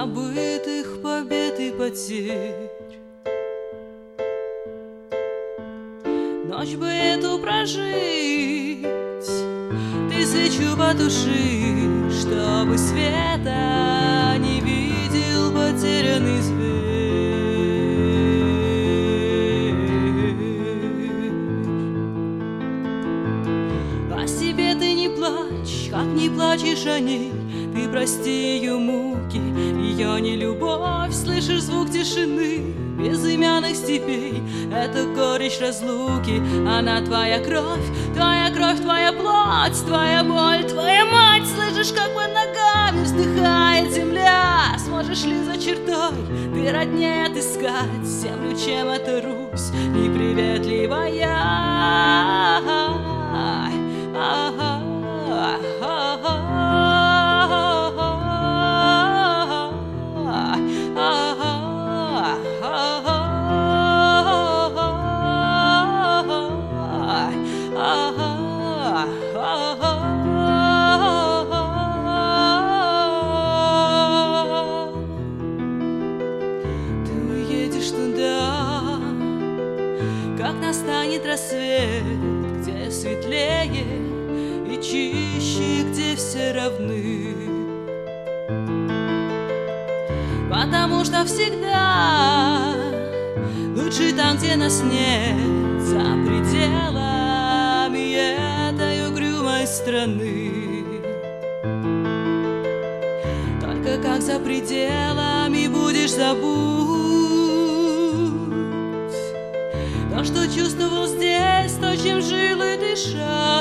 забытых побед и потерь. Ночь бы эту прожить, ты свечу потуши, чтобы света не видел потерянный зверь. О себе ты не плачь, как не плачешь о ней. Ты прости ее муки, ее нелюбовь. Слышишь звук тишины безымянных степей. Это горечь разлуки, она твоя кровь, твоя плоть, твоя боль, твоя мать. Слышишь, как под ногами вздыхает земля? Сможешь ли за чертой ты роднее отыскать землю, чем эта Русь неприветливая? Ты уедешь туда, как настанет рассвет, где светлее и чище, где все равны. Потому что всегда лучше там, где нас нет, за пределами этой угрюмой страны. Только как за пределами будешь забудь то, что чувствовал здесь, то, чем жил и дышал.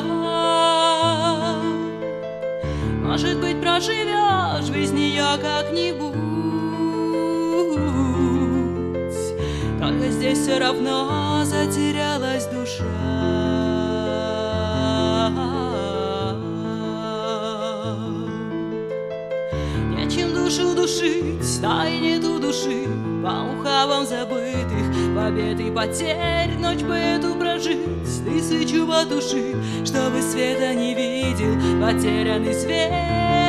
Может быть, проживешь без нее как-нибудь, только здесь все равно затерялась душа. Нечем душу душить, да и нету души по ухабам забытых побед и потерь. Ночь бы эту прожить, ты свечу потуши, чтобы света не видел потерянный зверь.